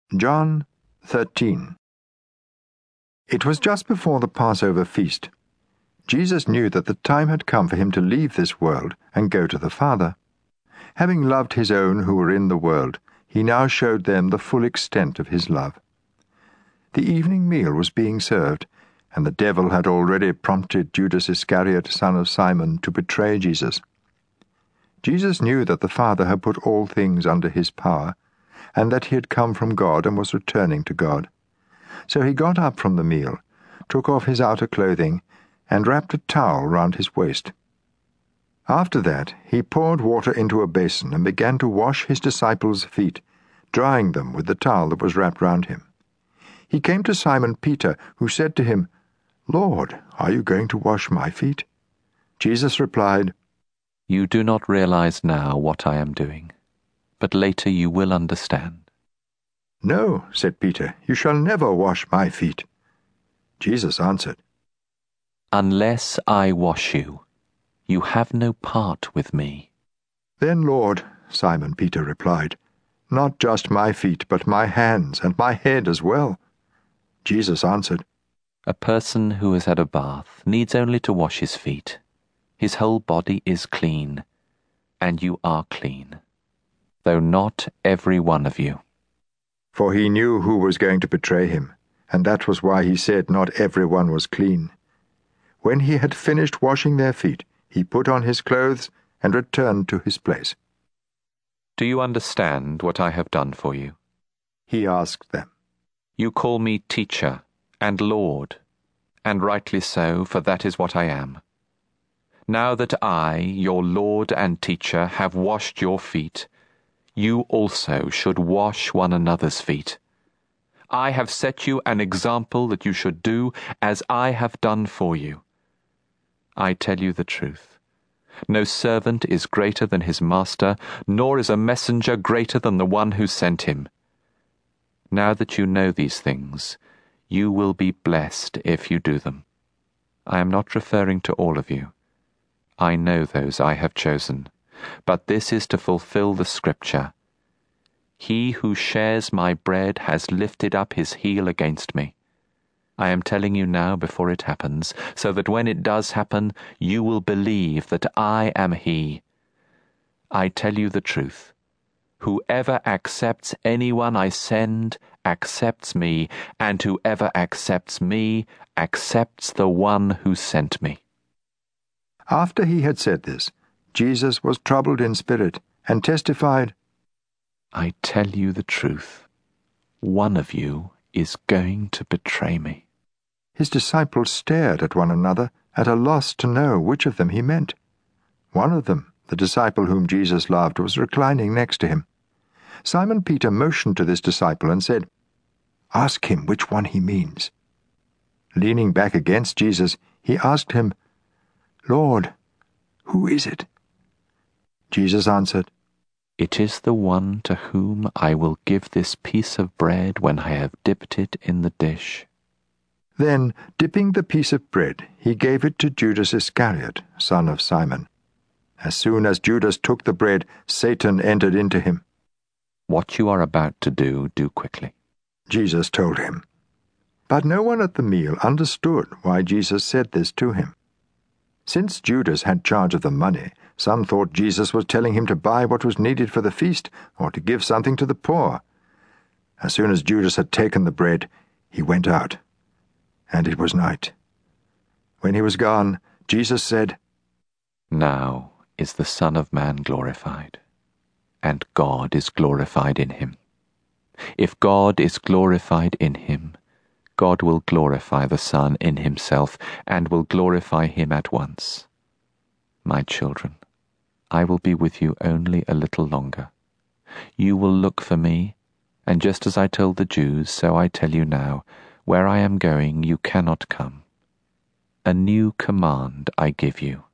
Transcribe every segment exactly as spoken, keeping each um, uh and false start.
John thirteen. It was just before the Passover feast. Jesus knew that the time had come for him to leave this world and go to the Father. Having loved his own who were in the world, he now showed them the full extent of his love. The evening meal was being served, and the devil had already prompted Judas Iscariot, son of Simon, to betray Jesus. Jesus knew that the Father had put all things under his power, and that he had come from God and was returning to God. So he got up from the meal, took off his outer clothing, and wrapped a towel round his waist. After that he poured water into a basin and began to wash his disciples' feet, drying them with the towel that was wrapped round him. He came to Simon Peter, who said to him, "Lord, are you going to wash my feet?" Jesus replied, "You do not realize now what I am doing, but later you will understand." "No," said Peter, "you shall never wash my feet." Jesus answered, "Unless I wash you, you have no part with me." "Then, Lord," Simon Peter replied, "not just my feet, but my hands and my head as well." Jesus answered, "A person who has had a bath needs only to wash his feet. His whole body is clean, and you are clean, though not every one of you." For he knew who was going to betray him, and that was why he said not every one was clean. When he had finished washing their feet, he put on his clothes and returned to his place. "Do you understand what I have done for you?" he asked them. "You call me teacher and Lord, and rightly so, for that is what I am. Now that I, your Lord and teacher, have washed your feet, you also should wash one another's feet. I have set you an example that you should do as I have done for you. I tell you the truth. No servant is greater than his master, nor is a messenger greater than the one who sent him. Now that you know these things, you will be blessed if you do them. I am not referring to all of you. I know those I have chosen, but this is to fulfill the scripture. He who shares my bread has lifted up his heel against me. I am telling you now before it happens, so that when it does happen, you will believe that I am he. I tell you the truth. Whoever accepts anyone I send accepts me, and whoever accepts me accepts the one who sent me." After he had said this, Jesus was troubled in spirit and testified, "I tell you the truth. One of you is going to betray me." His disciples stared at one another, at a loss to know which of them he meant. One of them, the disciple whom Jesus loved, was reclining next to him. Simon Peter motioned to this disciple and said, "Ask him which one he means." Leaning back against Jesus, he asked him, "Lord, who is it?" Jesus answered, "It is the one to whom I will give this piece of bread when I have dipped it in the dish." Then, dipping the piece of bread, he gave it to Judas Iscariot, son of Simon. As soon as Judas took the bread, Satan entered into him. "What you are about to do, do quickly," Jesus told him. But no one at the meal understood why Jesus said this to him. Since Judas had charge of the money, some thought Jesus was telling him to buy what was needed for the feast or to give something to the poor. As soon as Judas had taken the bread, he went out, and it was night. When he was gone, Jesus said, "Now is the Son of Man glorified, and God is glorified in him. If God is glorified in him, God will glorify the Son in himself, and will glorify him at once. My children, I will be with you only a little longer. You will look for me, and just as I told the Jews, so I tell you now, where I am going you cannot come. A new command I give you.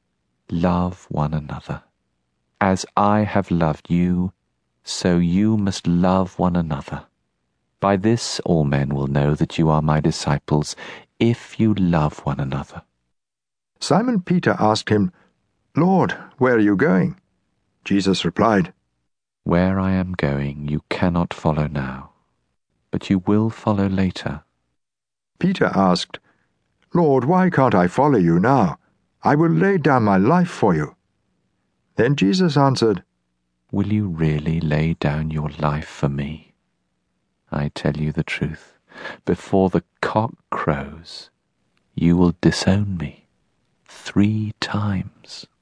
Love one another. As I have loved you, so you must love one another. By this all men will know that you are my disciples, if you love one another." Simon Peter asked him, "Lord, where are you going?" Jesus replied, Where I am going you cannot follow now, but you will follow later. Peter asked, Lord, why can't I follow you now? I will lay down my life for you. Then Jesus answered, Will you really lay down your life for me? I tell you the truth, before the cock crows, you will disown me three times.